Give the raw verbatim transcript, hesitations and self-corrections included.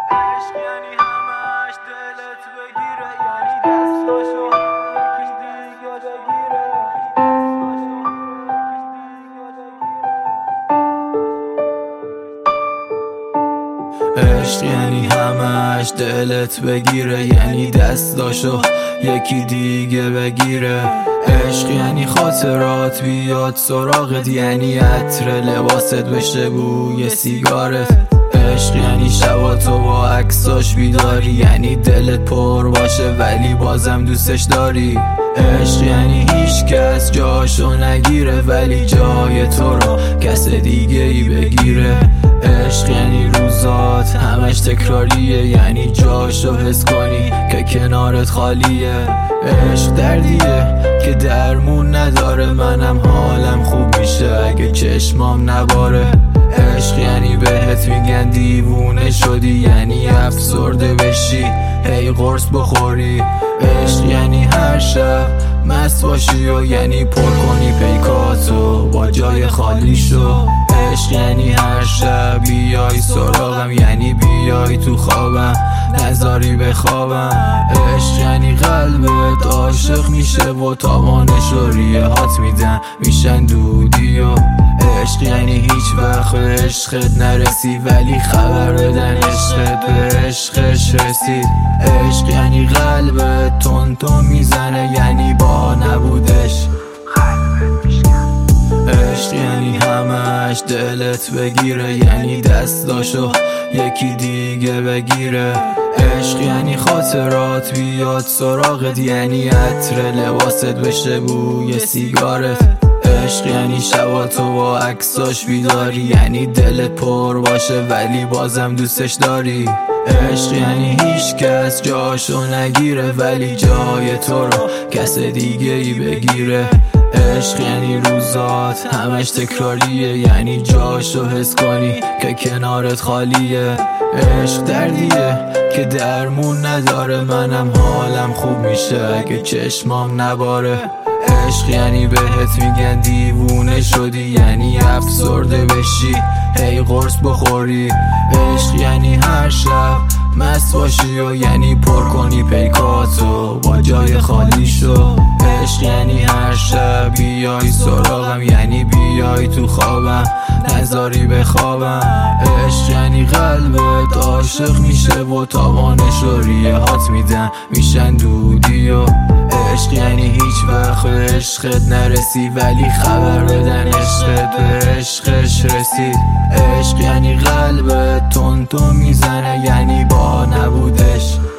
عشق یعنی همش دلت بگیره، یعنی دستاشو یکی دیگه بگیره. عشق یعنی همش دلت بگیره، یعنی دستاشو یکی دیگه بگیره. عشق یعنی خاطرات بیاد سراغت، یعنی عطر لباست بشه بوی سیگارت. عشق یعنی شباتو با عکساش بیداری، یعنی دلت پر باشه ولی بازم دوستش داری. عشق یعنی هیچ کس جاشو نگیره ولی جای تو رو کس دیگه ای بگیره. عشق یعنی روزات همش تکراریه، یعنی جاشو حس کنی که کنارت خالیه. عشق دردیه که درمون نداره، منم حالم خوب میشه اگه چشمام نباره. عشق یعنی بهت میگن دیوونه شدی، یعنی افسرده بشی هی قرص بخوری. عشق یعنی هر شب مست باشی و یعنی پر کنی پیکاتو با جای خالی شو. عشق یعنی هر شب بیای سراغم، یعنی بیای تو خوابم نذاری بخوابم. عشق یعنی قلبت عاشق میشه و تاوانش رو ریه هات میدن میشن دودی. و عشق یعنی هیچ وقت به عشقت نرسی ولی خبر بدن عشقت به عشقش رسید. عشق یعنی قلبت تون تون میزنه، یعنی با نبودش قلبت میشکن. عشق یعنی همش دلت بگیره، یعنی دستاشو یکی دیگه بگیره. عشق یعنی خاطرات بیاد سراغت، یعنی عطر لباست بشه بوی سیگارت. عشق یعنی شباتو با عکساش بیداری، یعنی دلت پر باشه ولی بازم دوستش داری. عشق یعنی هیچ کس جاشو نگیره ولی جای تو رو کس دیگه ای بگیره. عشق یعنی روزات همش تکراریه، یعنی جاشو حس کنی که کنارت خالیه. عشق دردیه که درمون نداره، منم حالم خوب میشه اگه چشمام نباره. عشق یعنی بهت میگن دیوونه شدی، یعنی افسرده بشی هی قرص بخوری. عشق یعنی هر شب مست باشی و یعنی پر کنی پیکاتو با جای خالی شو. عشق یعنی هر شب بیای سراغم، یعنی بیای تو خوابم نذاری بخوابم. عشق یعنی قلبت عاشق میشه و تاوانش رو ریه هات میدن میشن دودی. و عشق یعنی هیچ وقت به عشقت نرسی ولی خبر بدن عشقت به عشقش رسید. عشق یعنی قلبت تون تون میزنه، یعنی با نبودش